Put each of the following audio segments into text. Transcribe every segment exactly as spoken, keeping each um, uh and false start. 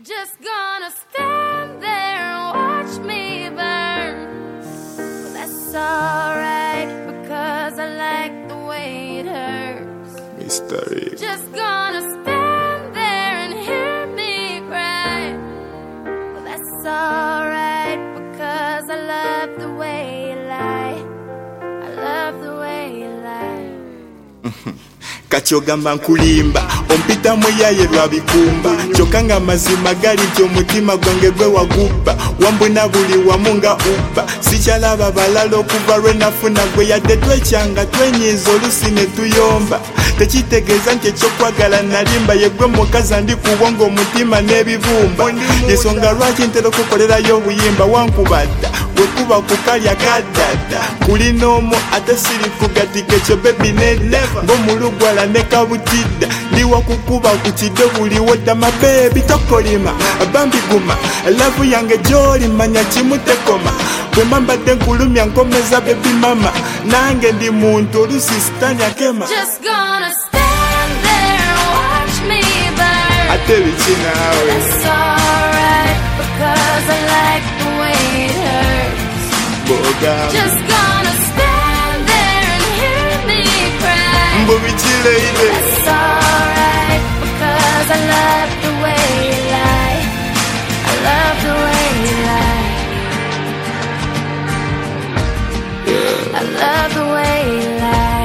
Just gonna stand there and watch me burn. Well, that's alright because I like the way it hurts. Mystery. Just gonna stand there and hear me cry. Well, that's alright because I love the way you lie. I love the way you lie. Kachogamba nkulimba ompita muyaye lwabikumba chokanga mazima gali nti omutima gwange gwe wagubba wambuna buli wamunga ubba sikyalaba balala okuva lwe nafuna gwe yadde twekyanga twenyiza olusi ne tuyomba tekitegeeza nti ekyokwagala nalimba yegwe mukazi ndi kubonga omutima n'ebibumba ensonga lwaki ntera okukolerayo obuyimba wankubadda wekuba kukalya kadada kulina omu ate sirikugatika ekyo bebi nedeva ng'omulugwala ne kabutidda ndiwa kukuba ku kiddo buliwo dda mabebi tokolima bambiguma lavu yange gy'oli manya kimu tekoma bwe mbadde nkulumya nkomeza bebi mama nange ndi muntu olusi sitanyakema ate biki naawe That's alright because I like the way it hurts. boga Just gonna stand there and hear me cry. mbu biki leide That's alright because I love the way you lie. I love the way you lie. I love the way you lie.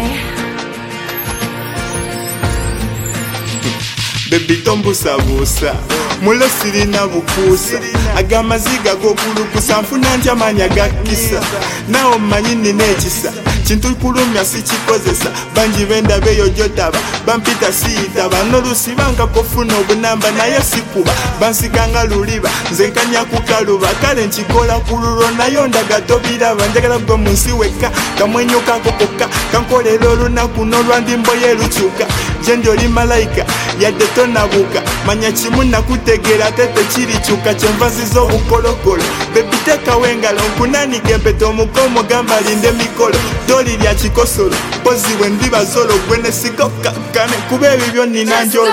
bebi tombusabuusa mulo sirina bukuusa agamaziga g'okulukusa nfuna ntya maanyi agakkisa naawe mmanyi nina ekisa kintu kulumya sikikozesa bangi bendaba eyo gyotaba bampita siyitaba n'olusi bankakofuna obunamba naye sikuba bansikanga luliba nze nkanya kukaluba kale nkikola ku lulwo nayo ndaga tobiraba njagala gwe mu nsi wekka kamwenyo kakokoka kankolera olunaku n'olwandimbo yerukyuka gye ndi oli malayika yadde tonabuka manya kimu nakutegeera ate tekirikyuka kyenva ziza obukolokolo bebi tekawo engalo nkunanike empeta omukomo gamba linde mikolo toli lya kikosolo pozi bwe ndibazolo gwe ne sikokkakane kuba ebibyo nnina njolo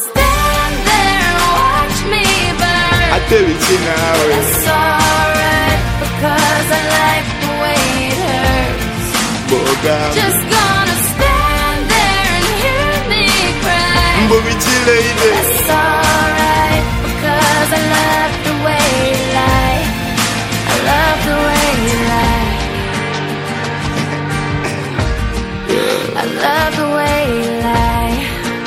ate biki naawe boga mbu biki leide That's alright because I love the way you lie. I love the way you lie. I love the way you lie.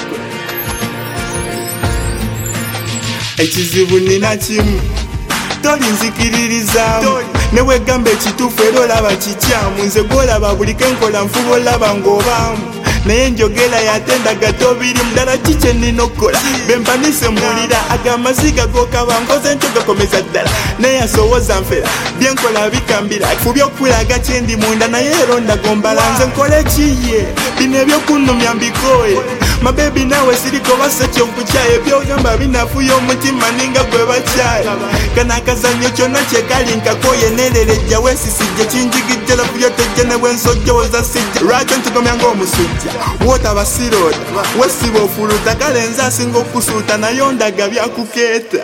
ekizibu nina kimu tolinzikiririzaamu newegamba ekituufu era olaba kikyamu nze gwolaba buli kenkola nfuba olaba ng'obaamu naye njogera yatendaga tobirimu ddala kikye nnina okukola bempanise mulira agamaziga gokaba nkoze ntyo gakomeza ddala naye asowoza nfera byenkola bikambira fubye okulaga kyendi munda naye era ondagombala nze nkole kiye bino ebyokunumya mbikoye mabebi nawe sirikoba sekyokukyaye byogamba binafuya omutima ninga gwe bakyaye kana akazanyo kyonna kyekali nkakoye nererejja wesisijja kinjigijja lafuyo tejja ne bwensojjowoza sijja lwakyo ntugomya ng'omusujja wotaba siroda wesiba ofuluta kale nze asinga okusuuta naye ondaga byakukeeta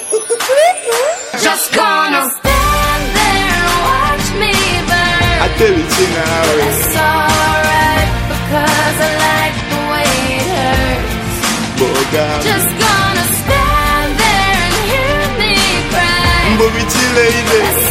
Just gonna stand there and watch me burn. ate biki naawe That's alright because I like the way it hurts. boga Just gonna stand there and hear me cry. mbu biki leide That's